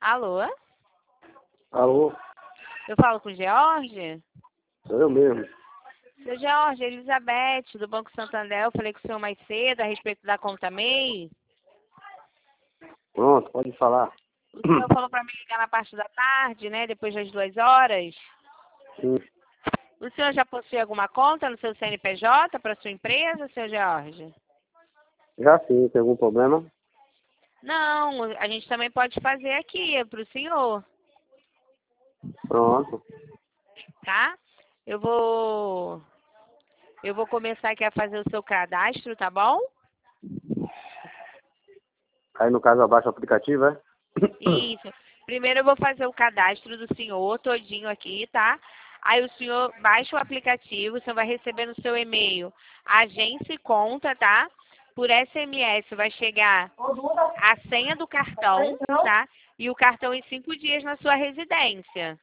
Alô? Alô, Eu falo com o George? sou eu mesmo. Seu George, Elizabeth, do Banco Santander, eu falei com o senhor mais cedo a respeito da conta MEI. Pronto, pode falar. O senhor falou para me ligar na parte da tarde, né? Depois das 2 horas. Sim. O senhor já possui alguma conta no seu CNPJ para sua empresa, seu George? Já sim, tem algum problema? Não, a gente também pode fazer aqui para o senhor, Pronto. tá? Eu vou, eu vou começar aqui a fazer o seu cadastro, tá bom? Aí no caso abaixo o aplicativo, é? Isso. Primeiro eu vou fazer o cadastro do senhor todinho aqui, tá? Aí o senhor baixa o aplicativo, o senhor vai receber no seu e-mail agência e conta, tá? Por SMS vai chegar a senha do cartão, tá? E o cartão em 5 dias na sua residência.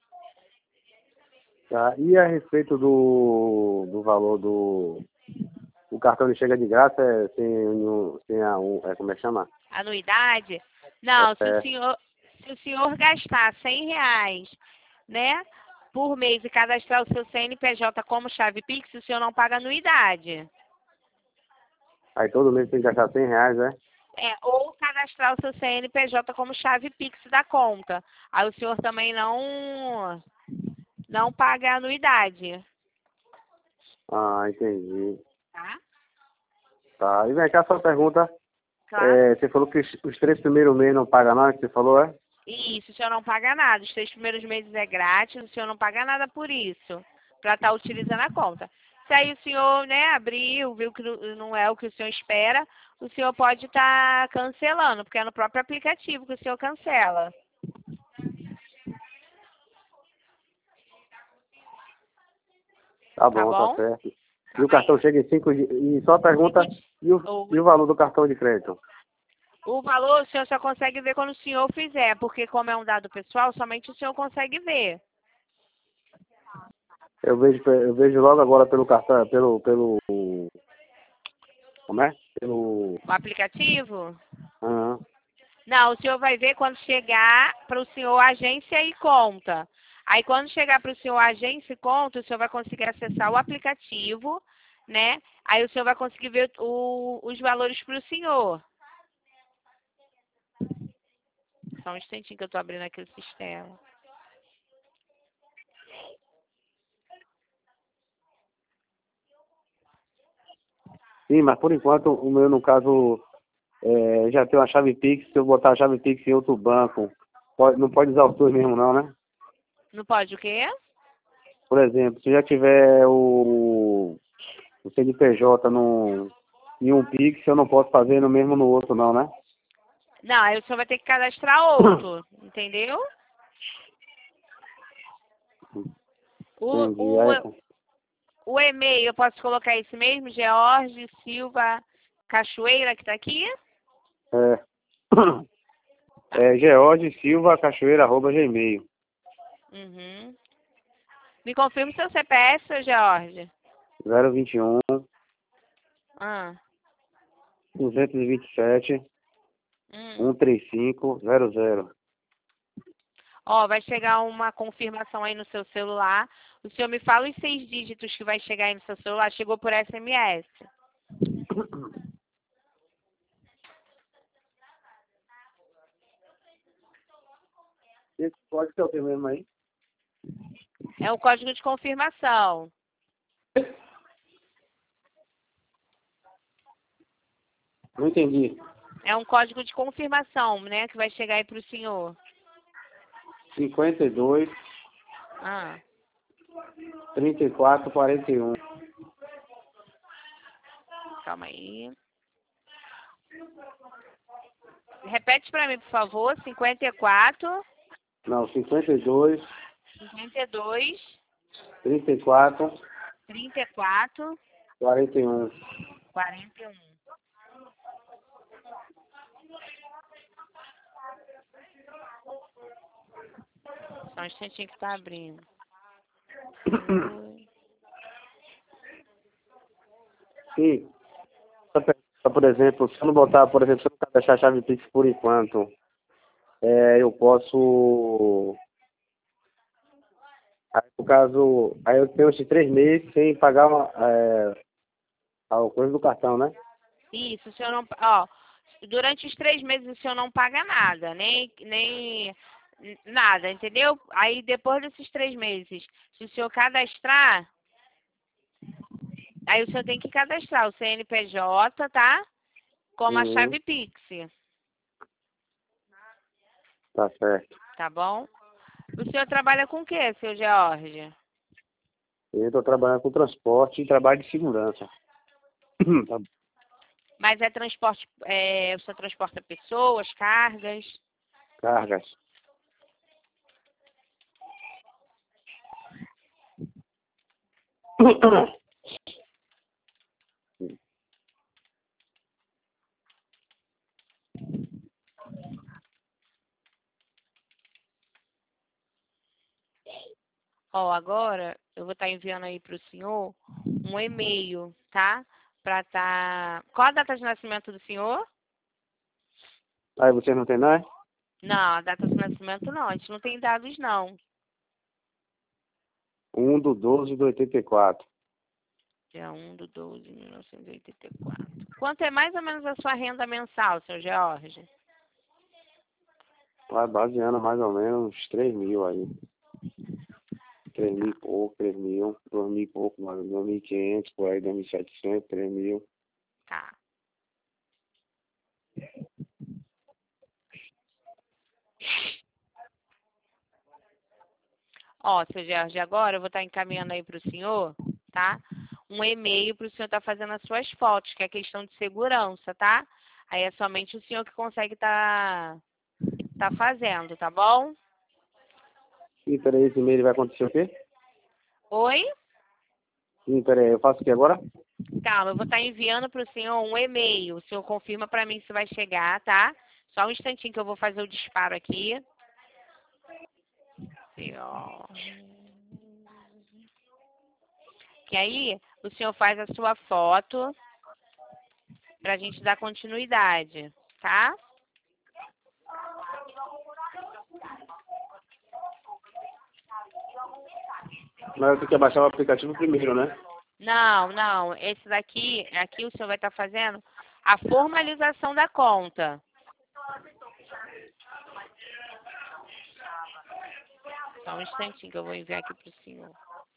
Tá. E a respeito do valor do... O cartão ele chega de graça, como é que chama? Anuidade? Não, É, se o senhor gastar R$ 100, né, por mês e cadastrar o seu CNPJ como chave Pix, o senhor não paga anuidade. aí todo mês tem que gastar R$ 100, é? Ou cadastrar o seu CNPJ como chave Pix da conta. Aí o senhor também não paga anuidade, Ah, entendi. tá? Tá. E vem cá, só pergunta. Claro. Você falou que os 3 primeiros meses não paga nada, que você falou, é? Isso, o senhor não paga nada. Os 3 primeiros meses é grátis, o senhor não paga nada por isso, para estar utilizando a conta. Se aí o senhor, né, abriu, viu que não é o que o senhor espera, o senhor pode estar cancelando, porque é no próprio aplicativo que o senhor cancela. Tá Tá bom, tá bom? certo. E o Calma aí. cartão chega em 5 dias. E só pergunta, e o valor do cartão de crédito? O valor o senhor só consegue ver quando o senhor fizer, porque como é um dado pessoal, somente o senhor consegue ver. Eu vejo logo agora pelo cartão, como é? O aplicativo? Aham. Não, o senhor vai ver quando chegar para o senhor agência e conta. Aí quando chegar para o senhor agência e conta, o senhor vai conseguir acessar o aplicativo, né? Aí o senhor vai conseguir ver os valores para o senhor. Só um instantinho que eu estou abrindo aqui o sistema. Sim, mas por enquanto o meu, no caso, já tem uma chave Pix. Se eu botar a chave Pix em outro banco, não pode usar os dois mesmo não, né? Não pode o quê? Por exemplo, se já tiver o CNPJ em um Pix, eu não posso fazer no mesmo no outro não, né? Não, aí o senhor vai ter que cadastrar outro, entendeu? O, Entendi. o, o e-mail, eu posso colocar esse mesmo? George Silva Cachoeira, que está aqui? É, George Silva Cachoeira, @gmail. Uhum. Me confirma o seu CPF, seu George. 021 Ah. 227 Hum. 13500. Ó, vai chegar uma confirmação aí no seu celular. O senhor me fala os 6 dígitos que vai chegar aí no seu celular. Chegou por SMS. Esse código que é o teu mesmo aí? É o código de confirmação. Não entendi. É um código de confirmação, né? Que vai chegar aí pro senhor. 52 Ah. 34 41. Calma aí. Repete pra mim, por favor. 54, Não, 52 52, 34 34, 41. 41. Só um instantinho que tá abrindo. Sim. Por exemplo, se eu não botar, por exemplo, se eu não deixar a chave Pix por enquanto, eu posso... Aí, no caso, aí eu tenho esses 3 meses sem pagar a coisa do cartão, né? Isso, o senhor não... Ó, durante os 3 meses o senhor não paga nada, nem nada, entendeu? Aí depois desses 3 meses, se o senhor cadastrar, aí o senhor tem que cadastrar o CNPJ, tá? Como a Uhum, chave Pix, tá certo. tá bom? O senhor trabalha com o quê, seu George? Eu estou trabalhando com transporte e trabalho de segurança. Tá, Mas é transporte, o senhor transporta pessoas, cargas? cargas. Ó, agora eu vou estar enviando aí para o senhor um e-mail, tá? Para tá. Qual a data de nascimento do senhor? Aí você não tem nada? Não, a data de nascimento não. A gente não tem dados, não. 1/12/84. Dia 1/12/1984. Quanto é mais ou menos a sua renda mensal, seu George? Vai baseando mais ou menos uns 3 mil aí. 3 mil e pouco, 3 mil, 2 mil e pouco, mais 2.500, por aí, 2.700, 3 mil. Tá. Ó, seu George, agora eu vou estar encaminhando aí para o senhor, tá? Um e-mail para o senhor estar fazendo as suas fotos, que é questão de segurança, tá? Aí é somente o senhor que consegue tá fazendo, tá bom? E peraí, esse e-mail vai acontecer o quê? Oi? E peraí, eu faço o que agora? Calma, eu vou estar enviando para o senhor um e-mail. O senhor confirma para mim se vai chegar, tá? Só um instantinho que eu vou fazer o disparo aqui. Senhor. Que aí o senhor faz a sua foto para a gente dar continuidade, tá? Mas eu tenho que baixar o aplicativo primeiro, né? Não, não. Esse daqui, aqui o senhor vai estar fazendo a formalização da conta. Só um instantinho que eu vou enviar aqui para o senhor.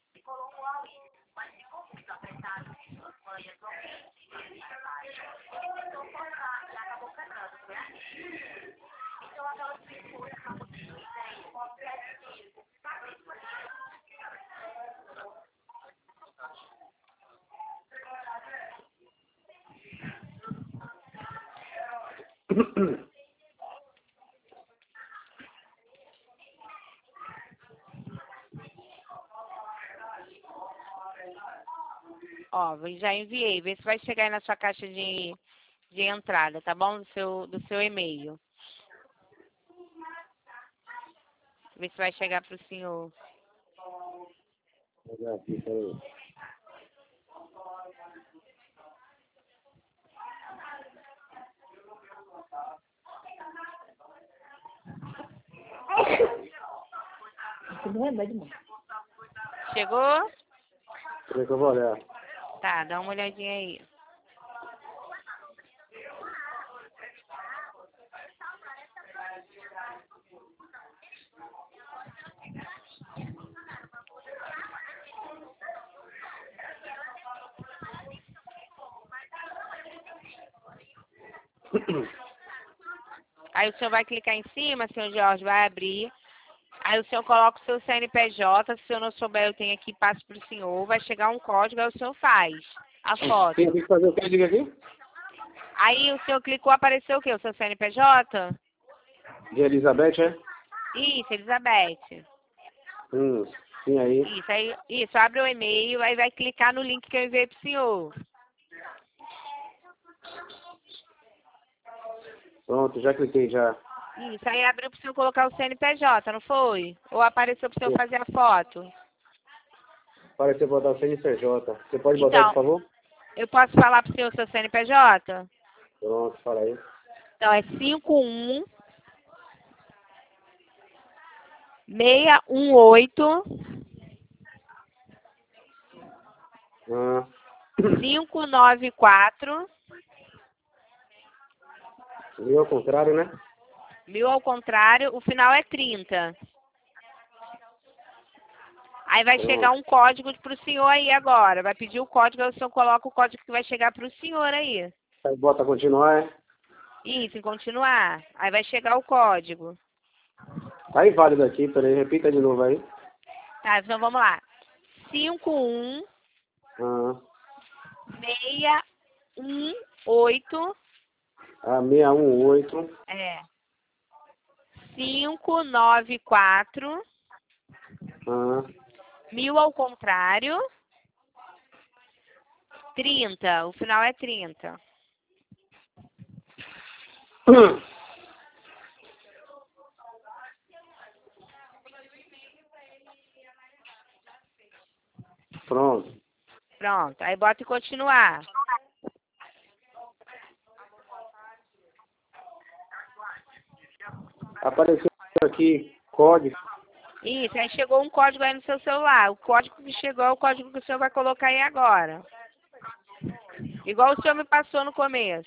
Ó, já enviei. Vê se vai chegar aí na sua caixa de entrada, tá bom? Do seu e-mail. Vê se vai chegar pro senhor. Vou ver aqui, peraí. Chegou? Peraí que eu vou olhar. Tá, dá uma olhadinha aí. Aí o senhor vai clicar em cima, senhor Jorge, vai abrir. Aí o senhor coloca o seu CNPJ, se o senhor não souber, eu tenho aqui, passo pro senhor. Vai chegar um código, aí o senhor faz a foto. Tem que fazer o que? Diga aqui. Aí o senhor clicou, apareceu o quê? O seu CNPJ? De Elizabeth, é? Isso, Elizabeth. Sim, aí. Isso, abre o e-mail, aí vai clicar no link que eu enviei pro senhor. Pronto, já cliquei já. Isso, aí abriu pro senhor colocar o CNPJ, não foi? Ou apareceu pro senhor fazer a foto? Apareceu botar o CNPJ. Você pode botar aí, por Então, favor? eu posso falar pro senhor o seu CNPJ? Pronto, fala aí. Então, é 51 618 Ah, 594 e ao contrário, né? 1000 ao contrário, o final é 30. Aí vai chegar um código pro senhor aí agora. Vai pedir o código, aí o senhor coloca o código que vai chegar pro senhor aí. Aí bota continuar, é? Isso, em continuar. Aí vai chegar o código. Tá inválido aqui, peraí, repita de novo aí. Tá, então vamos lá. 51 Ah, 618 618 594 ah, 1000 ao contrário 30. O final é 30. Pronto. Pronto. Aí bota em continuar. Apareceu aqui código. Isso, aí chegou um código aí no seu celular. O código que chegou é o código que o senhor vai colocar aí agora. Igual o senhor me passou no começo.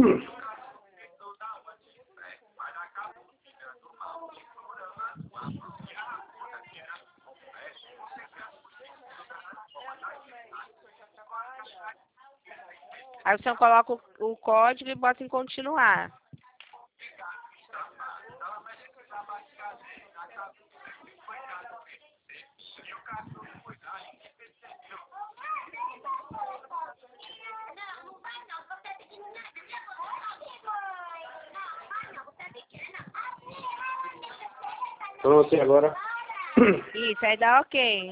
Aí o senhor coloca o código e bota em continuar. Pronto, e agora? Isso, aí dá ok.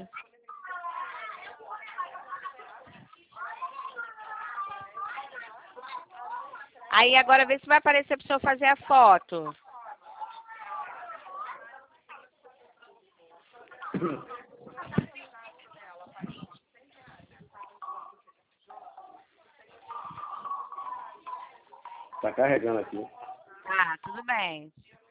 Aí agora vê se vai aparecer para o senhor fazer a foto. Tá carregando aqui. Ah, tudo bem.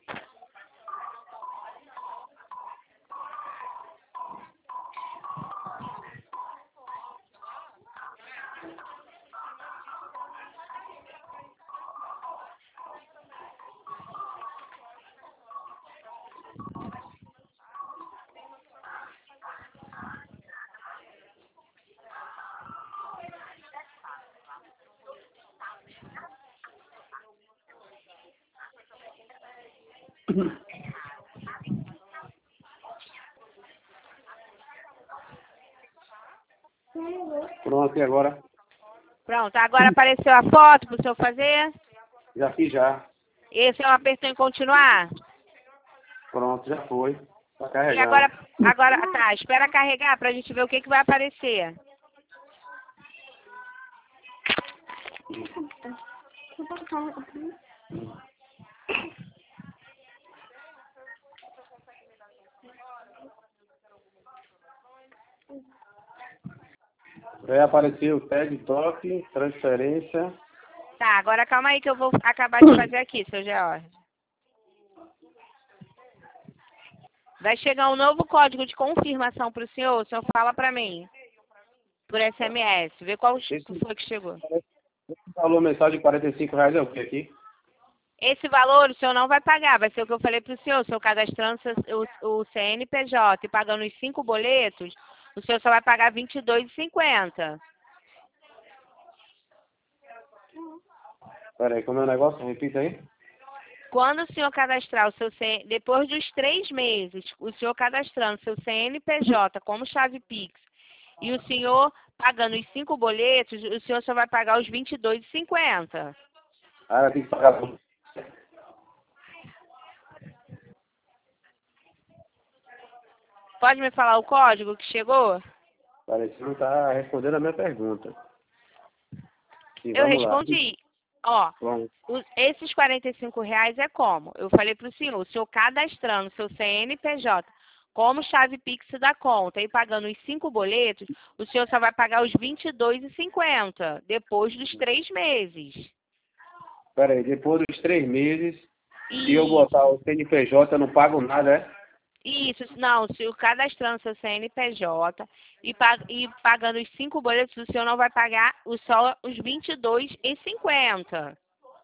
Pronto, e agora? Pronto, agora apareceu a foto para o senhor fazer. Já fiz já. Esse é o apertou em continuar. Pronto, já foi. Tá E carregando. agora, tá, espera carregar pra gente ver o que que vai aparecer. Vai aparecer o tag, toque, transferência. Tá, agora calma aí que eu vou acabar de fazer aqui, seu George. Vai chegar um novo código de confirmação pro senhor, o senhor fala pra mim. Por SMS, vê qual foi que chegou. Esse valor mensal de R$ 45 é o que aqui? Esse valor o senhor não vai pagar, vai ser o que eu falei pro senhor. O senhor cadastrando o CNPJ e pagando os 5 boletos, o senhor só vai pagar R$ 22,50. Pera aí, como é o negócio? Repita aí. Quando o senhor cadastrar o seu depois dos 3 meses, o senhor cadastrando seu CNPJ como chave Pix e o senhor pagando os 5 boletos, o senhor só vai pagar os R$ 22,50. Ah, ela tem que pagar tudo. Pode me falar o código que chegou? Parece que não tá respondendo a minha pergunta. Sim, Eu vamos lá. respondi. Ó, Vamos. esses R$ 45 é como? Eu falei para o senhor cadastrando seu CNPJ como chave Pix da conta e pagando os 5 boletos, o senhor só vai pagar os R$ 22,50 depois dos 3 meses. Pera aí, depois dos 3 meses, se eu botar o CNPJ, eu não pago nada, é? Isso, não, se o cadastrando seu CNPJ e pagando os 5 boletos, o senhor não vai pagar só os R$ 22,50.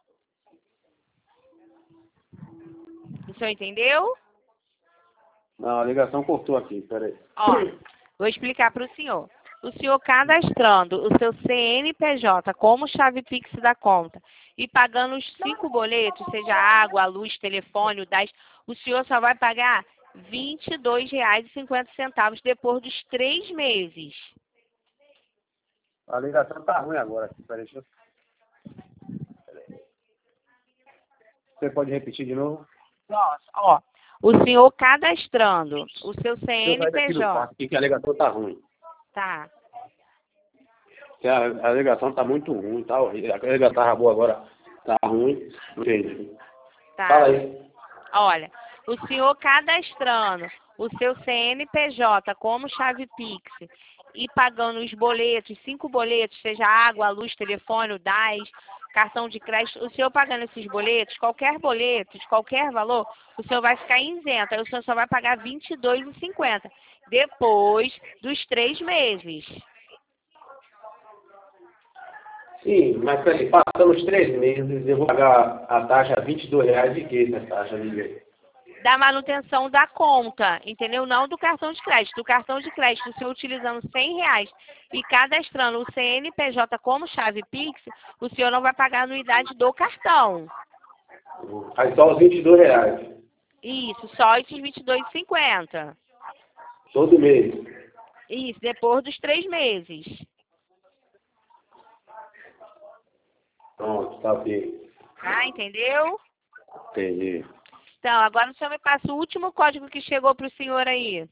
O senhor entendeu? Não, a ligação cortou aqui, peraí. Ó, vou explicar para o senhor. O senhor cadastrando o seu CNPJ como chave Pix da conta e pagando os 5 boletos, seja água, luz, telefone, o 10, o senhor só vai pagar R$ 22,50 depois dos 3 meses. A ligação tá ruim agora. Peraí, Você pode repetir de novo? Posso. Ó, o senhor cadastrando o seu Deixa eu sair daqui do CNPJ. quarto aqui que a ligação tá ruim. Tá. Que a ligação tá muito ruim, tá horrível. A ligação tava boa agora, tá ruim. Não entendi. Tá. Fala aí. Olha, o senhor cadastrando o seu CNPJ como chave Pix e pagando os boletos, 5 boletos, seja água, luz, telefone, o 10, cartão de crédito, o senhor pagando esses boletos, qualquer boleto, de qualquer valor, o senhor vai ficar isento. Aí o senhor só vai pagar R$ 22,50 depois dos 3 meses. Sim, mas peraí, passando os 3 meses, eu vou pagar a taxa R$ 22 de quê, essa taxa, liga? Da manutenção da conta, entendeu? Não do cartão de crédito. Do cartão de crédito, o senhor utilizando R$ 100 e cadastrando o CNPJ como chave Pix, o senhor não vai pagar a anuidade do cartão. Aí só os R$ 22. Isso, só esses R$ 22,50. Todo mês. Isso, depois dos 3 meses. Pronto, tá ok. Tá, entendeu? Entendi. Então, agora o senhor me passa o último código que chegou para o senhor aí.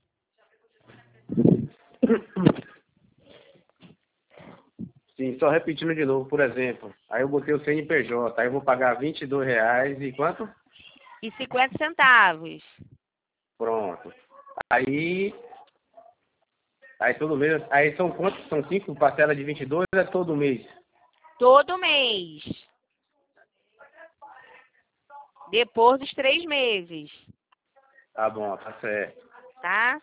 Sim, só repetindo de novo, por exemplo. Aí eu botei o CNPJ, aí eu vou pagar R$ 22 e quanto? E 50 centavos. Pronto. Aí todo mês, aí são quantos? São 5 parcelas de 22 ou é todo mês? Todo mês. Depois dos 3 meses. Tá bom, tá certo. Tá?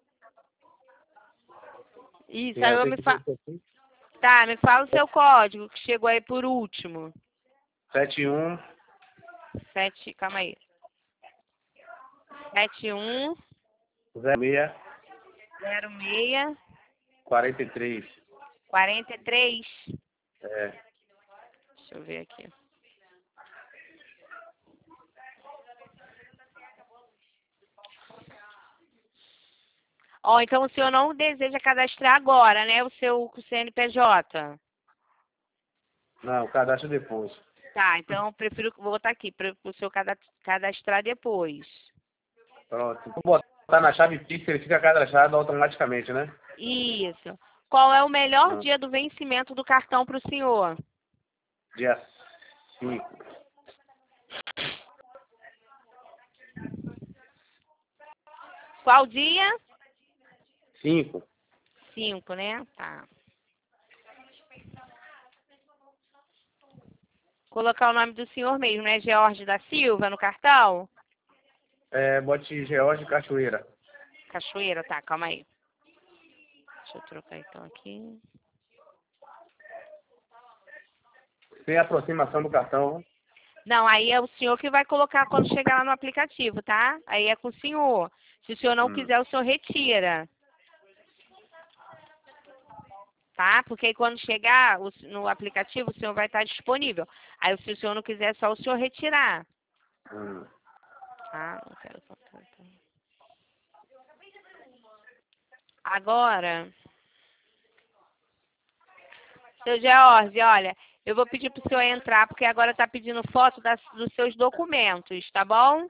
Isso, Sim, aí eu eu tenho me que fa... ver aqui. Tá, me fala o seu código, que chegou aí por último. 71 Calma aí. 71 06 06 43. 43. É. Deixa eu ver aqui. Ó, então o senhor não deseja cadastrar agora, né, o seu CNPJ? Não, cadastro depois. Tá, então eu prefiro botar aqui, para o senhor cadastrar depois. Pronto. Se for botar na chave Pix, ele fica cadastrado automaticamente, né? Isso. Qual é o melhor Ah. dia do vencimento do cartão para o senhor? Dia 5. Qual dia? 5. 5, né? Tá. Colocar o nome do senhor mesmo, né? George da Silva no cartão? É, bote George Cachoeira. Cachoeira, tá, calma aí. Deixa eu trocar então aqui. Sem aproximação do cartão. Não, aí é o senhor que vai colocar quando chegar lá no aplicativo, tá? Aí é com o senhor. Se o senhor não quiser, o senhor retira. Tá? Porque aí quando chegar no aplicativo, o senhor vai estar disponível. Aí se o senhor não quiser, é só o senhor retirar. Tá? Não quero contar. Agora, seu George, olha, eu vou pedir para o senhor entrar, porque agora está pedindo foto dos seus documentos, tá bom?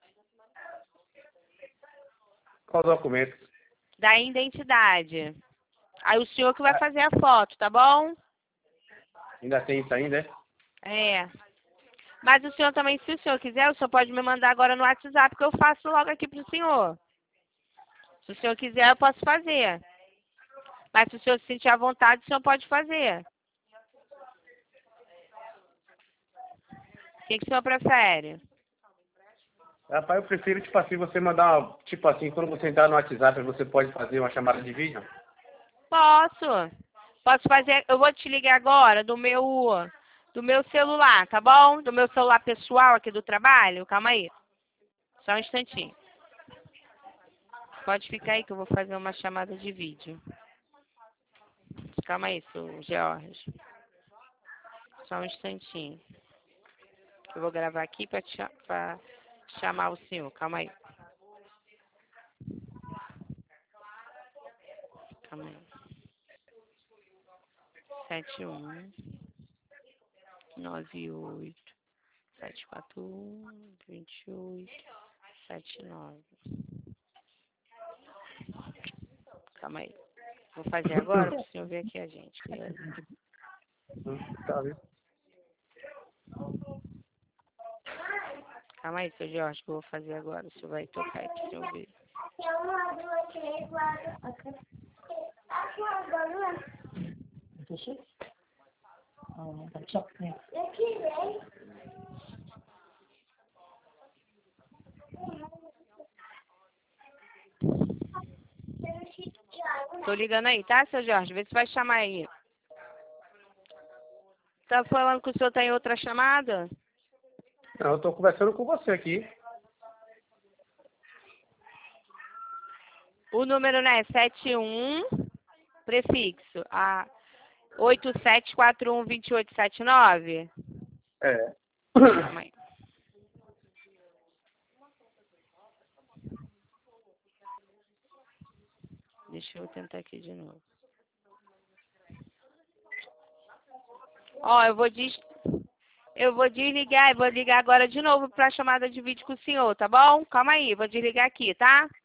Qual documento? Da identidade. Aí o senhor que vai fazer a foto, tá bom? Ainda tem isso ainda, é? É. Mas o senhor também, se o senhor quiser, o senhor pode me mandar agora no WhatsApp, que eu faço logo aqui pro senhor. Se o senhor quiser, eu posso fazer. Mas se o senhor se sentir à vontade, o senhor pode fazer. O que o senhor prefere? Rapaz, eu prefiro, tipo assim, você mandar, tipo assim, quando você entrar no WhatsApp, você pode fazer uma chamada de vídeo? Posso. Posso fazer. Eu vou te ligar agora do meu celular, tá bom? Do meu celular pessoal aqui do trabalho. Calma aí. Só um instantinho. Pode ficar aí que eu vou fazer uma chamada de vídeo. Calma aí, seu George. Só um instantinho. Eu vou gravar aqui pra chamar o senhor. Calma aí. Calma aí. 71 98 741 28 79. Calma aí. Vou fazer agora para o senhor ver aqui a gente. Beleza? Tá, viu? Calma aí, seu Jorge, que eu vou fazer agora. O senhor vai tocar aí para o senhor ver. Tô ligando aí, tá, seu Jorge? Vê se vai chamar aí. Tá falando que o senhor tá em outra chamada? Não, eu tô conversando com você aqui. O número, né, 71, prefixo, 87412879. É. Calma aí. Deixa eu tentar aqui de novo. Ó, eu vou desligar e vou ligar agora de novo pra chamada de vídeo com o senhor, tá bom? Calma aí, vou desligar aqui, tá?